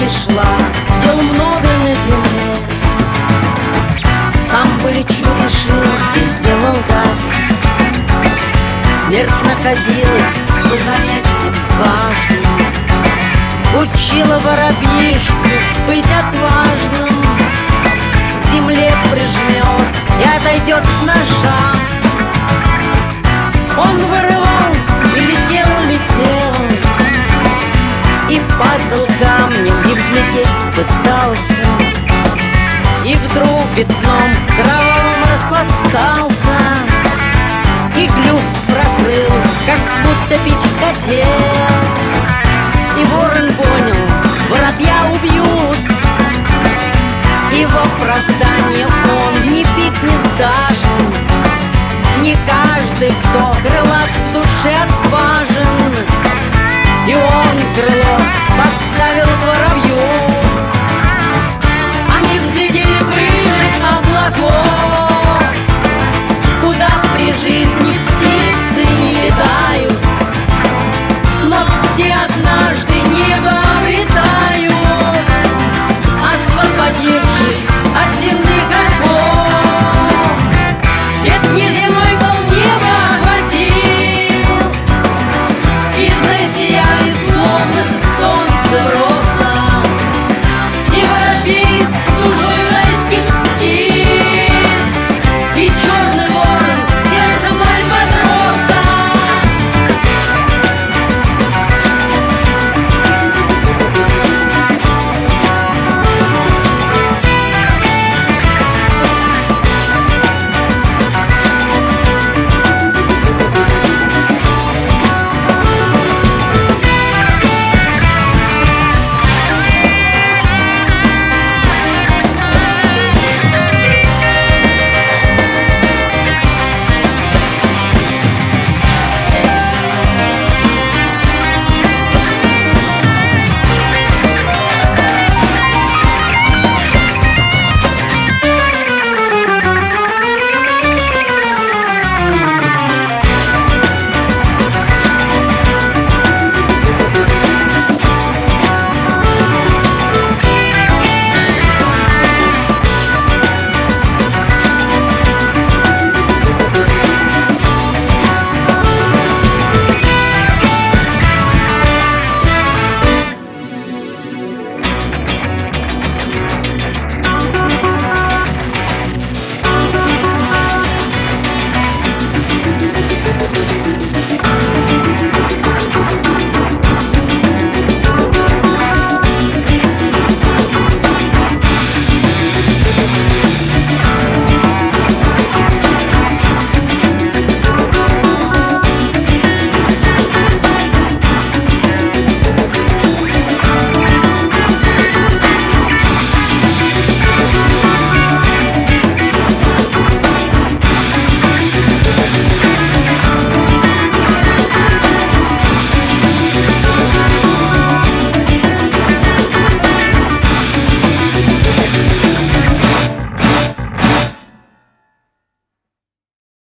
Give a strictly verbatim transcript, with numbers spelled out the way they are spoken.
пришла, дел много на земле. Сам полечу решил и сделал так. Смерть находилась по занятиям важным, учила воробьишку быть отважным. К земле прижмет и отойдет на шаг. Он вырывался и летел, летел, и падал камнем, и взлететь пытался. И вдруг пятном кровавым распластался, и клюв раскрыл, как будто пить хотел.